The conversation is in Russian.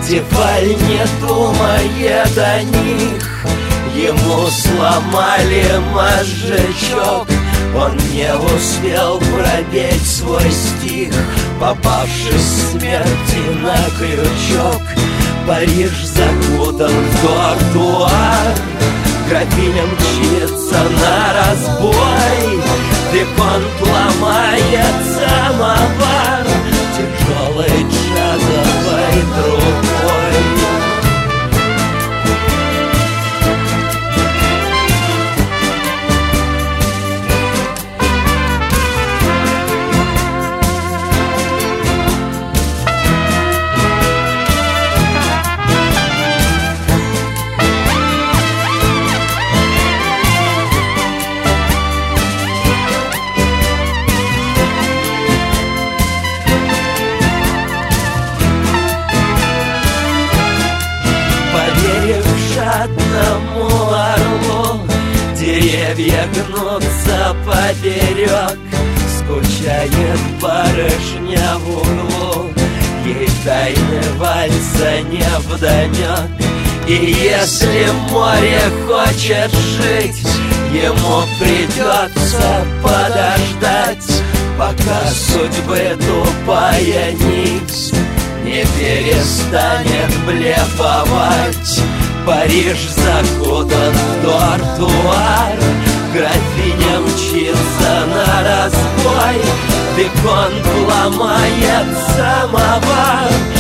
Тефаль не думает о них. Ему сломали мозжечок, он не успел пропеть свой стих, попавшись смерти на крючок. Париж закутан в тротуар, графиня мчится на разбой. Виконт ломает самовар тяжелой джазовой трубой. Жадному орлу деревья гнутся поперек, скучает барышня в углу, ей тайны вальса невдомек. И если море хочет жить, ему придется подождать, пока судьбы тупая нить не перестанет блефовать. Париж закутан в тротуар, графиня мчится на разбой. Виконт ломает самовар